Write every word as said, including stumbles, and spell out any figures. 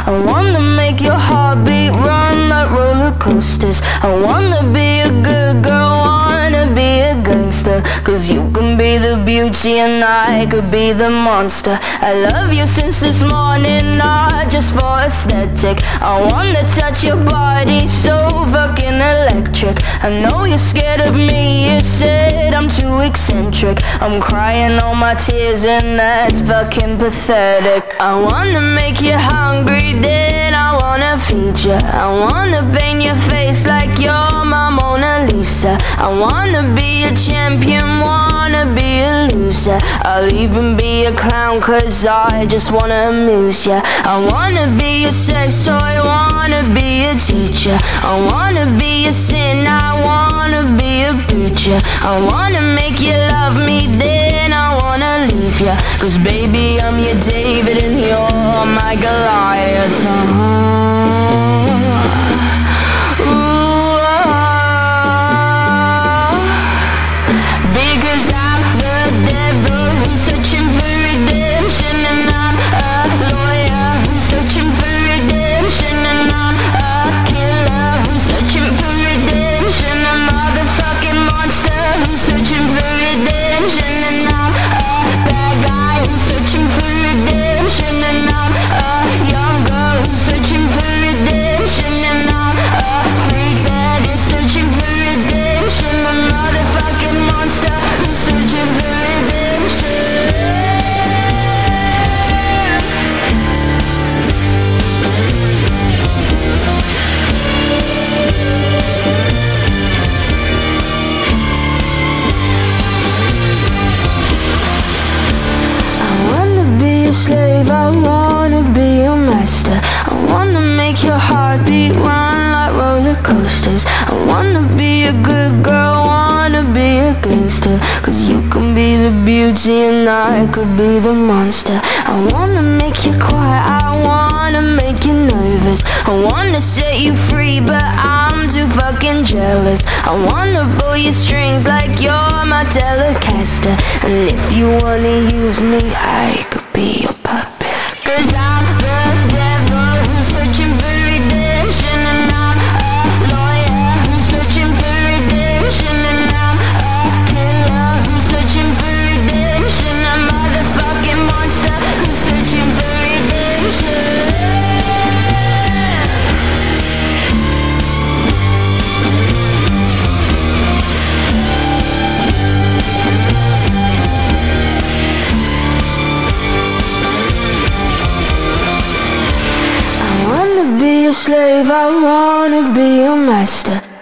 I wanna make your heartbeat run like roller coasters. I wanna be a good girl, wanna be a gangster. Cause you can be the beauty and I could be the monster. I love you since this morning, not just for aesthetic. I wanna touch your body so fucking electric. I know you're scared of me, you said I'm too eccentric. I'm crying all my tears and that's fucking pathetic. I wanna make you hungry, then I wanna feed you. I wanna paint your face like you're my Mona Lisa. I wanna be a champion, wanna be a loser. I'll even be a clown cause I just wanna amuse ya. I wanna be a sex toy, wanna be a teacher. I wanna be a sin, I wanna be a preacher. I wanna make you love me, then I wanna leave ya. Cause baby I'm your David and you're my Goliath. uh-huh. Ooh, oh. Because I'm the devil who's searching for redemption, and I'm a lawyer who's searching for redemption, and I'm a killer who's searching for redemption, a motherfucking monster who's searching for redemption, and I'm a bad guy who's searching for redemption, and I'm a young girl who's searching for redemption, and I'm a freak that is searching for redemption, a motherfucking monster who's searching for redemption. A slave, I wanna be your master. I wanna make your heartbeat run like roller coasters. I wanna be a good girl, wanna be a gangster. Cause you can be the beauty and I could be the monster. I wanna make you quiet, I wanna make you nervous. I wanna set you free but I'm too fucking jealous. I wanna pull your strings like you're my Telecaster. And if you wanna use me, I could be your puppet. Cause I'm the devil who's searching for redemption, and I'm a lawyer who's searching for redemption, and I'm a killer who's searching for redemption, a motherfucking monster who's searching for redemption. Be a slave, I wanna be your master.